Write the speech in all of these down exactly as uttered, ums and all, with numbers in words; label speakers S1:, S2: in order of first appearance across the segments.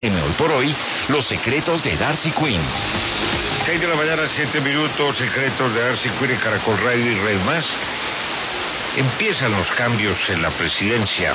S1: Hoy por hoy, los secretos de Darcy Quinn.
S2: seis de la mañana, siete minutos, secretos de Darcy Quinn en Caracol Radio y Red Más. Empiezan los cambios en la presidencia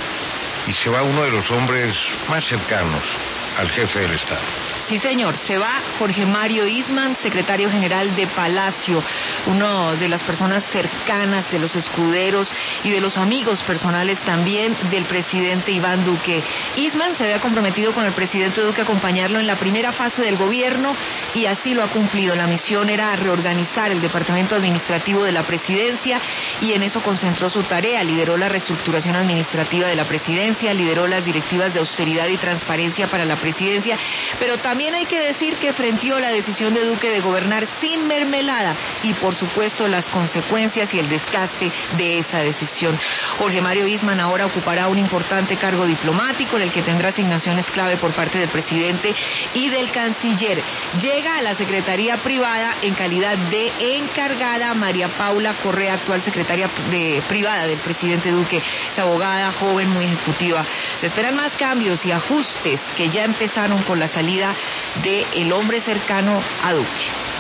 S2: y se va uno de los hombres más cercanos al jefe del Estado.
S3: Sí, señor, se va Jorge Mario Eastman, secretario general de Palacio, una de las personas cercanas de los escuderos y de los amigos personales también del presidente Iván Duque. Eastman se había comprometido con el presidente Duque a acompañarlo en la primera fase del gobierno y así lo ha cumplido. La misión era reorganizar el departamento administrativo de la presidencia y en eso concentró su tarea. Lideró la reestructuración administrativa de la presidencia, lideró las directivas de austeridad y transparencia para la presidencia, pero también También hay que decir que frenteó la decisión de Duque de gobernar sin mermelada y, por supuesto, las consecuencias y el desgaste de esa decisión. Jorge Mario Eastman ahora ocupará un importante cargo diplomático en el que tendrá asignaciones clave por parte del presidente y del canciller. Llega a la Secretaría Privada en calidad de encargada María Paula Correa, actual secretaria de, privada del presidente Duque. Es abogada, joven, muy ejecutiva. Se esperan más cambios y ajustes que ya empezaron con la salida de el hombre cercano a Duque.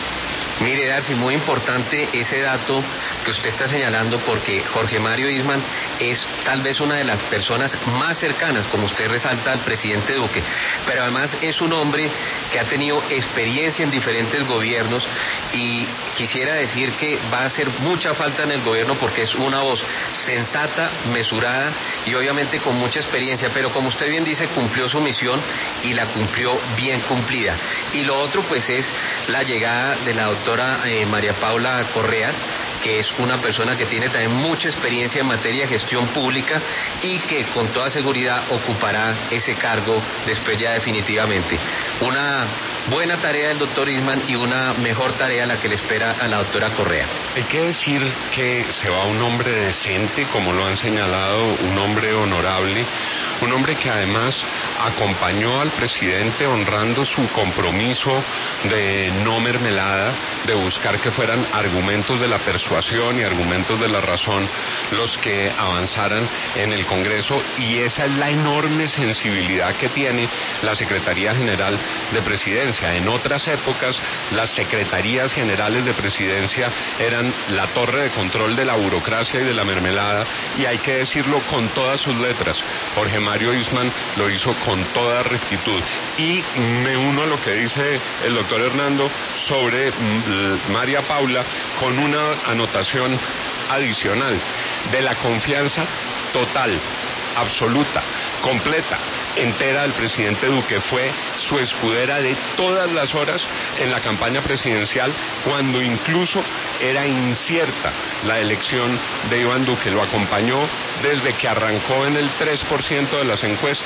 S4: Mire, Darcy, muy importante ese dato que usted está señalando, porque Jorge Mario Eastman es tal vez una de las personas más cercanas, como usted resalta, al presidente Duque, pero además es un hombre que ha tenido experiencia en diferentes gobiernos y quisiera decir que va a hacer mucha falta en el gobierno porque es una voz sensata, mesurada y obviamente con mucha experiencia, pero como usted bien dice, cumplió su misión y la cumplió bien cumplida. Y lo otro pues es la llegada de la doctora eh, María Paula Correa, que es una persona que tiene también mucha experiencia en materia de gestión pública y que con toda seguridad ocupará ese cargo después ya definitivamente. Una buena tarea del doctor Eastman y una mejor tarea la que le espera a la doctora Correa.
S5: Hay que decir que se va un hombre decente, como lo han señalado, un hombre honorable, un hombre que además acompañó al presidente honrando su compromiso de no mermelada, de buscar que fueran argumentos de la persuasión y argumentos de la razón los que avanzaran en el Congreso, y esa es la enorme sensibilidad que tiene la Secretaría General de Presidencia. En otras épocas, las secretarías generales de presidencia eran la torre de control de la burocracia y de la mermelada, y hay que decirlo con todas sus letras. Jorge Mario Eastman lo hizo con toda rectitud. Y me uno a lo que dice el doctor Hernando sobre María Paula con una anotación adicional de la confianza total, absoluta, completa, entera del presidente Duque. Fue su escudera de todas las horas en la campaña presidencial, cuando incluso era incierta la elección de Iván Duque. Lo acompañó desde que arrancó en el tres por ciento de las encuestas.